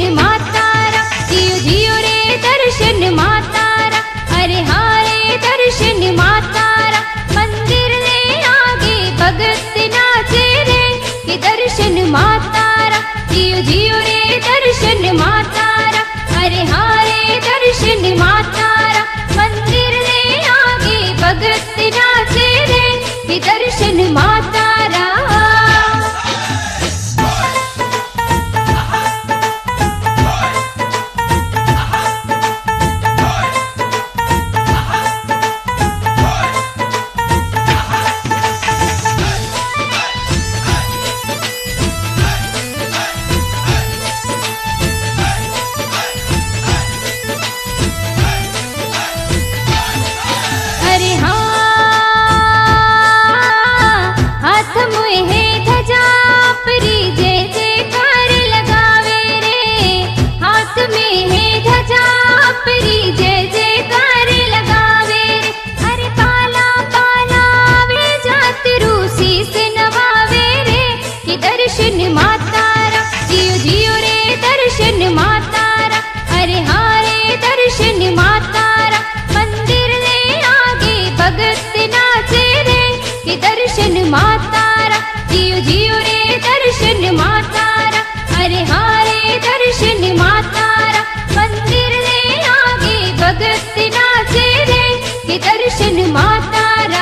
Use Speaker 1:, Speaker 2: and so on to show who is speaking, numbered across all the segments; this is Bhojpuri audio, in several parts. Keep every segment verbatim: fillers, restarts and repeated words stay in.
Speaker 1: मातारा, जियो जियो रे दर्शन मातारा, अरे हाय दर्शन मातारा। मंदिर ले आगे भगत नाचे रे, ये दर्शन मातारा, जियो जियो रे दर्शन मातारा, अरे हाय दर्शन मातारा। मंदिर ले आगे भगत नाचे रे, ये दर्शन मातारा। अरे हाँ हाथ मुए है ध्वजा परी, जय जयकार लगावे रे। हाथ में है ध्वजा परी, जय जयकार लगावे रे। अरे पाला पाला वे जात रूसी से नवावे रे, ये दर्शन मातारा, जियो जियो रे दर्शन मातारा, अरे हाय दर्शन मातारा। मंदिर ले आगे भगत नाचे रे, ये दर्शन मातारा, जियो जियो रे दर्शन मातारा, अरे हाय दर्शन मातारा। मंदिर ले आगे भगत नाचे रे, ये दर्शन मातारा।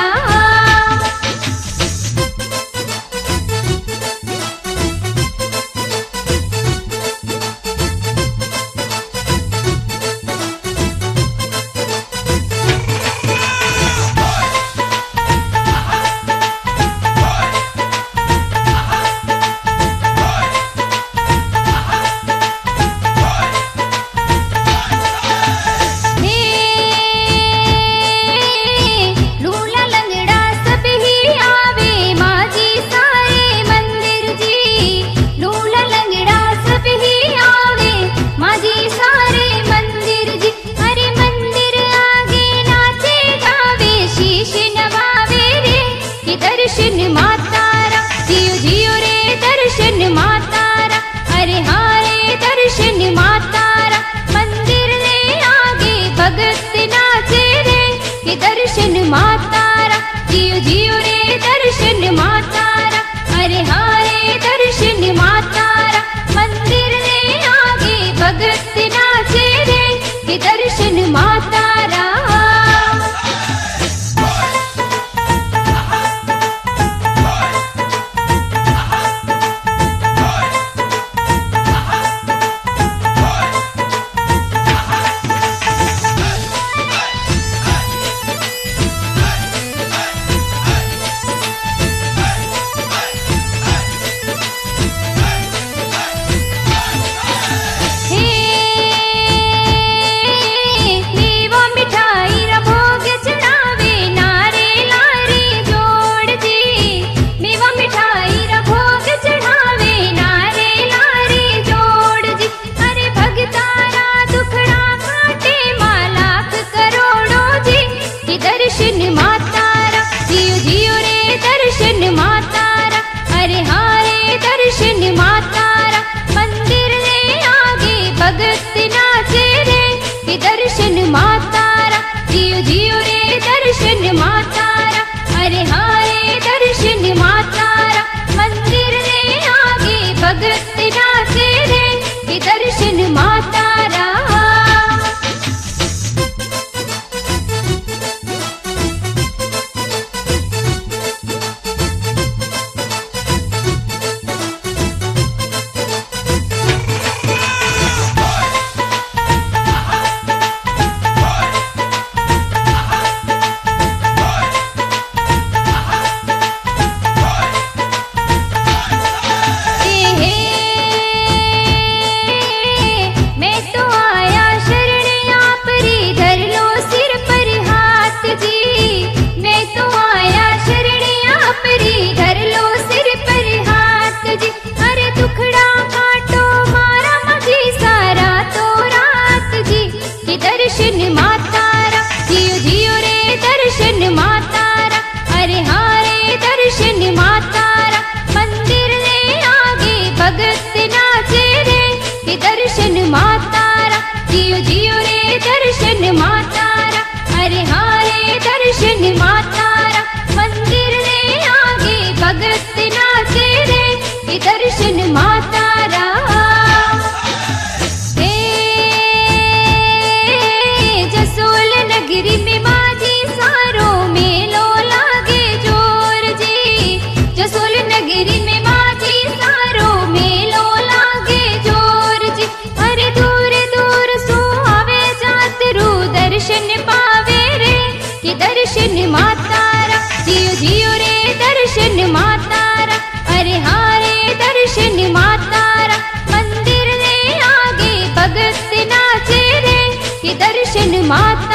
Speaker 1: लूला लंगड़ा सब ही आवे माजी सारे मंदिर जी, लूला लंगड़ा सब ही आवे माजी सारे मंदिर जी। अरे मंदिर आगे नाचे गावे शीश नवावे रे, ये दर्शन मातारा, जियो जियो रे दर्शन मातारा, अरे हाय दर्शन मातारा। मंदिर ले आगे भगत नाचे रे, ये दर्शन मातारा, जियो जियो रे दर्शन मातारा, अरे हाय दर्शन मातारा। मंदिर ले आगे भगत नाचे रे, ये दर्शन मातारा। मेवा मिठाई रा भोग चढ़ावे नारे लारी जोड़ जी, मेवा मिठाई रा भोग चढ़ावे नारे लारी जोड़ जी। अरे भगतारा दुखड़ा काटे मालाख करोड़ों जी, ये दर्शन मातारा, जियो जियो रे दर्शन मातारा, अरे हाय दर्शन मातारा। मंदिर ले आगे भगत नाचे रे, ये दर्शन मातारा, जियो जियो रे दर्शन मातारा, अरे हाय दर्शन मातारा। मंदिर ले आगे भगत नाचे रे, ये दर्शन मातारा। हे हे मैं दर्शन मातारा, जियो जियो रे दर्शन मातारा, अरे हारे दर्शन मातारा। मंदिर रे आगे भगत नाचे रे, ये दर्शन मातारा। हे जसोल नगरी में माझी सारो मेलो लागे जोर जी, जसोल नगरी में माझी सारो मेलो लागे जोर जी। अरे दूर दूर सो आवे जातरू दर्शन पावे रे, ये दर्शन मातारा, जियो जियो रे दर्शन मातारा, अरे हारे दर्शन मातारा। मंदिर रे आगे भगत नाचे रे, ये दर्शन माता।